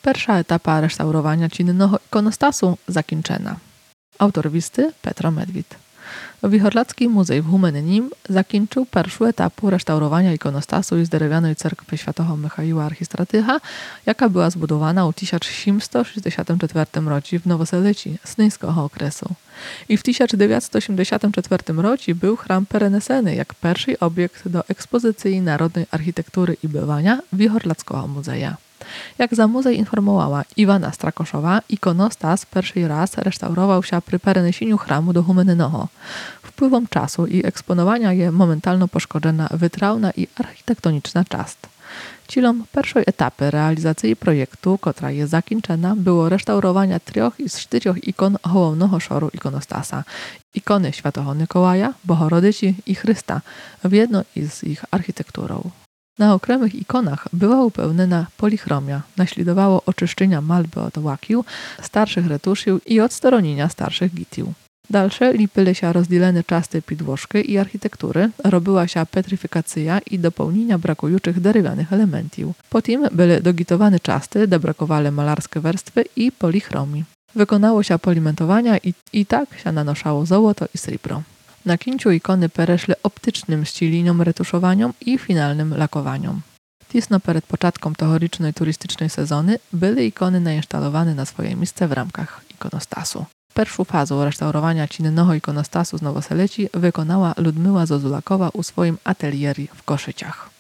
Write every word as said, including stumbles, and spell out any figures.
Pierwsza etapa restaurowania czynnego ikonostasu zakończona. Autor listy Petro Medwid. Wichorlacki Muzej w Humennym zakończył pierwszą etapę restaurowania ikonostasu z drewnianej cerkwy świętego Michaiła Archistratycha, jaka była zbudowana w tysiąc siedemset sześćdziesiątym czwartym roku w Nowoseleci z nyńskiego okresu. I w tysiąc dziewięćset osiemdziesiątym czwartym roku był chram pereneseny jak pierwszy obiekt do ekspozycji narodnej architektury i bywania Wichorlackiego Muzeja. Jak za muzej informowała Iwana Strakoszowa, ikonostas pierwszy raz restaurował się przy pereniesieniu chramu do Humennego. Wpływom czasu i eksponowania je momentalno poszkodzona wytrawna i architektoniczna czast. Cilom pierwszej etapy realizacji projektu, która jest zakończona, było restaurowania trzech z czterech ikon głównego szoru ikonostasa. Ikony Świętego Mikołaja, Bohorodyci i Chrysta w jedno z ich architekturą. Na okremych ikonach była upełniona polichromia, naśladowało oczyszczenia malby od łakił, starszych retusził i odsteronienia starszych gitił. Dalsze lipyły się rozdzielone czasty podłożki i architektury, robiła się petryfikacja i dopełnienia brakujących drewnianych elementów. Potem były dogitowane czasty, gdy brakowały malarskie warstwy i polichromii. Wykonało się polimentowania i, i tak się nanoszało złoto i srebro. Na kinciu ikony pereszły optycznym ścieliniom retuszowaniom i finalnym lakowaniom. Tisno przed początkiem tegorocznej turystycznej sezony były ikony nainstalowane na swoje miejsce w ramkach ikonostasu. Pierwszą fazę restaurowania czynnego ikonostasu z Nowoseleci wykonała Ludmila Zozulakowa u swoim atelieri w Koszyciach.